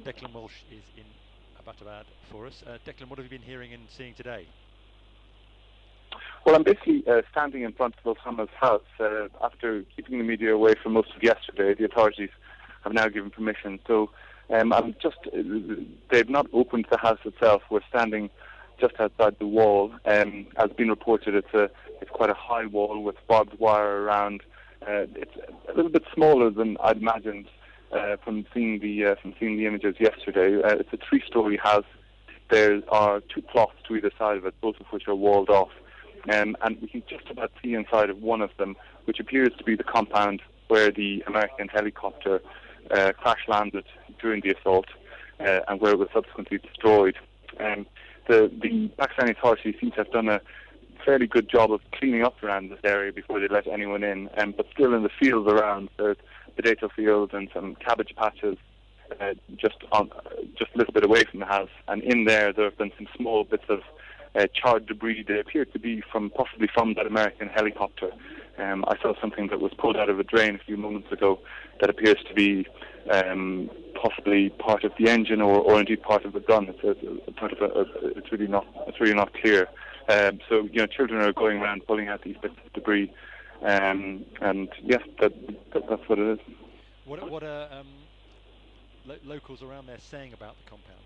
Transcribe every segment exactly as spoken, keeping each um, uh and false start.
Declan Walsh is in Abbottabad for us. Uh, Declan, what have you been hearing and seeing today? Well, I'm basically uh, standing in front of Osama's house. Uh, after keeping the media away for most of yesterday, the authorities have now given permission. So um, I'm just, uh, they've not opened the house itself. We're standing just outside the wall. Um, as been reported, it's a it's quite a high wall with barbed wire around. Uh, it's a little bit smaller than I'd imagined uh, from seeing the uh, from seeing the images yesterday. Uh, it's a three-story house. There are two plots to either side of it, both of which are walled off. Um, and we can just about see inside of one of them, which appears to be the compound where the American helicopter uh, crash landed during the assault uh, and where it was subsequently destroyed. Um, the, the Pakistani authorities seem to have done a fairly good job of cleaning up around this area before they let anyone in, um, but still in the fields around, there's potato fields and some cabbage patches uh, just on, uh, just a little bit away from the house, and in there there have been some small bits of Uh, charred debris. They appear to be from possibly from that American helicopter. Um, I saw something that was pulled out of a drain a few moments ago that appears to be um, possibly part of the engine or, or indeed part of the gun. It's, a, a part of a, a, it's really not it's really not clear. Um, so you know, children are going around pulling out these bits of debris, um, and yes, that, that that's what it is. What what are um, lo- locals around there saying about the compound?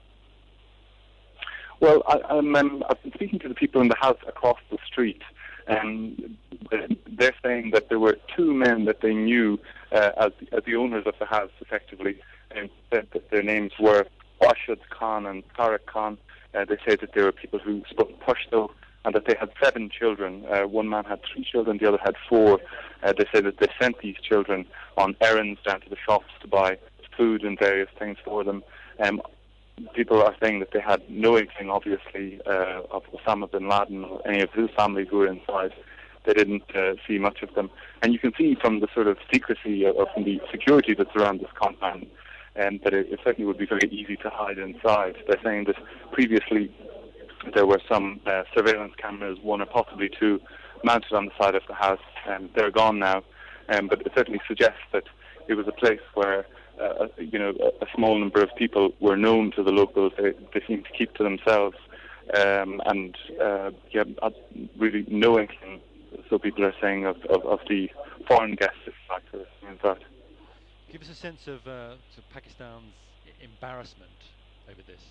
Well, I, I'm, um, I've been speaking to the people in the house across the street, and they're saying that there were two men that they knew uh, as, as the owners of the house, effectively, and said that their names were Rashid Khan and Tariq Khan. Uh, they say that they were people who spoke Pashto, and that they had seven children. Uh, one man had three children, the other had four. Uh, they say that they sent these children on errands down to the shops to buy food and various things for them. Um, People are saying that they had no inkling, obviously, uh, of Osama bin Laden or any of his family who were inside. They didn't uh, see much of them. And you can see from the sort of secrecy or from the security that's around this compound um, that it, it certainly would be very easy to hide inside. They're saying that previously there were some uh, surveillance cameras, one or possibly two, mounted on the side of the house, and they're gone now. Um, but it certainly suggests that it was a place where Uh, you know, a, a small number of people were known to the locals. They, they seemed to keep to themselves, um, and uh, yeah, really no inkling, so people are saying, of, of, of the foreign guests, if you like, in fact. Give us a sense of, uh, sort of Pakistan's embarrassment over this.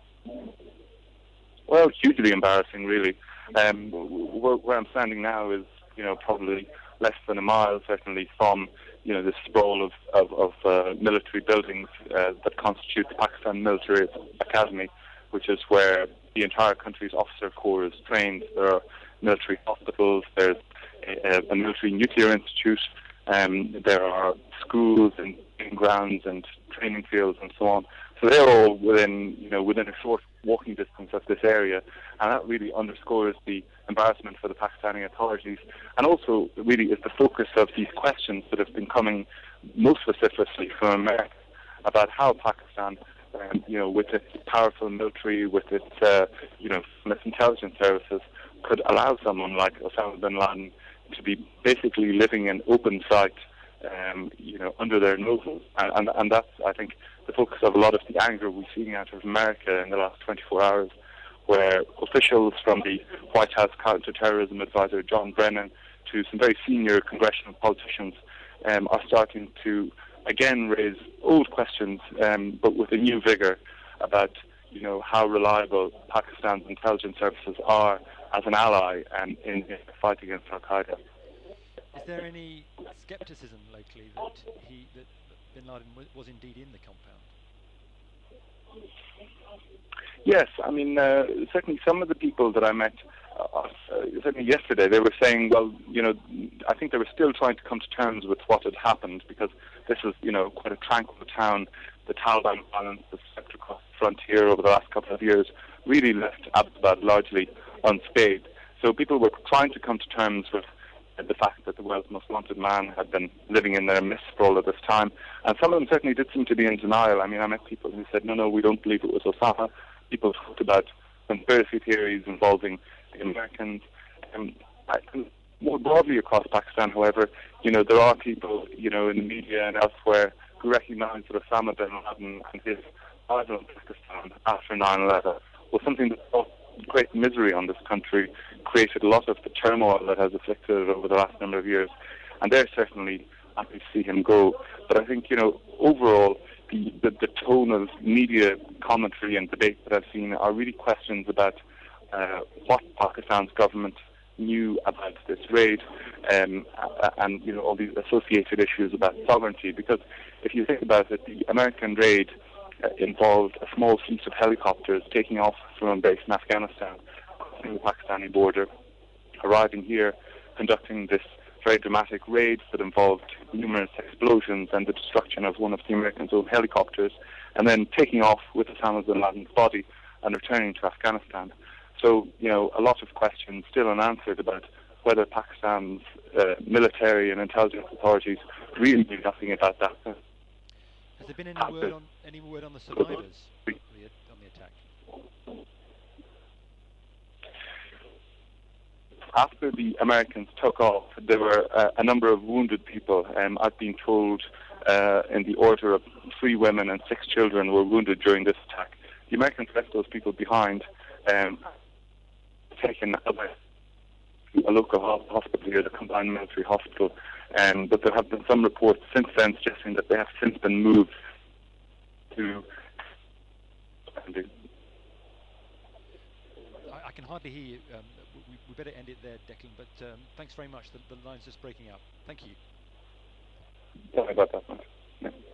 Well, hugely embarrassing, really. Um, where, where I'm standing now is, you know, probably less than a mile, certainly, from you know, the sprawl of, of, of uh, military buildings uh, that constitute the Pakistan Military Academy, which is where the entire country's officer corps is trained. There are military hospitals, there's a, a military nuclear institute, um, there are schools and grounds and training fields and so on. So they're all within, you know, within a short walking distance of this area, and that really underscores the embarrassment for the Pakistani authorities, and also really is the focus of these questions that have been coming most vociferously from America about how Pakistan, um, you know, with its powerful military, with its, uh, you know, its intelligence services, could allow someone like Osama bin Laden to be basically living in open sight, um, you know, under their noses, and, and and that's, I think, the focus of a lot of the anger we're seeing out of America in the last twenty-four hours, where officials from the White House counterterrorism advisor John Brennan to some very senior congressional politicians um, are starting to again raise old questions, um, but with a new vigor about, you know, how reliable Pakistan's intelligence services are as an ally and in, in the fight against Al Qaeda. Is there any scepticism locally that he that bin Laden was, was indeed in the compound? Yes, I mean, uh, certainly some of the people that I met, uh, uh, certainly yesterday, they were saying, well, you know, I think they were still trying to come to terms with what had happened, because this was, you know, quite a tranquil town. The Taliban violence that swept across the frontier over the last couple of years really left Abbottabad largely unscathed. So people were trying to come to terms with the fact that the world's most wanted man had been living in their midst for all of this time. And some of them certainly did seem to be in denial. I mean, I met people who said, no, no, we don't believe it was Osama. People talked about conspiracy theories involving the Americans. Um, I, more broadly across Pakistan, however, you know, there are people, you know, in the media and elsewhere who recognised that Osama bin Laden and his arrival in Pakistan after nine eleven was something that brought great misery on this country, created a lot of the turmoil that has afflicted it over the last number of years. And they're certainly happy to see him go. But I think, you know, overall, the, the, the tone of media commentary and debate that I've seen are really questions about uh, what Pakistan's government knew about this raid, um, and, you know, all these associated issues about sovereignty. Because if you think about it, the American raid uh, involved a small fleet of helicopters taking off from a base in Afghanistan, crossing the Pakistani border, arriving here, conducting this very dramatic raid that involved numerous explosions and the destruction of one of the Americans' own helicopters, and then taking off with Osama bin Laden's body and returning to Afghanistan. So, you know, a lot of questions still unanswered about whether Pakistan's uh, military and intelligence authorities really knew nothing about that. Has there been any word on any word on the survivors on the, on the attack? After the Americans took off, there were uh, a number of wounded people. Um, I've been told uh, in the order of three women and six children were wounded during this attack. The Americans left those people behind, um, taken away to a local hospital here, the Combined Military Hospital. Um, but there have been some reports since then suggesting that they have since been moved to... I, I can hardly hear you. Um, we, we better end it there, Declan, but um, thanks very much. The, the line's just breaking up. Thank you. Sorry about that, man. Yeah.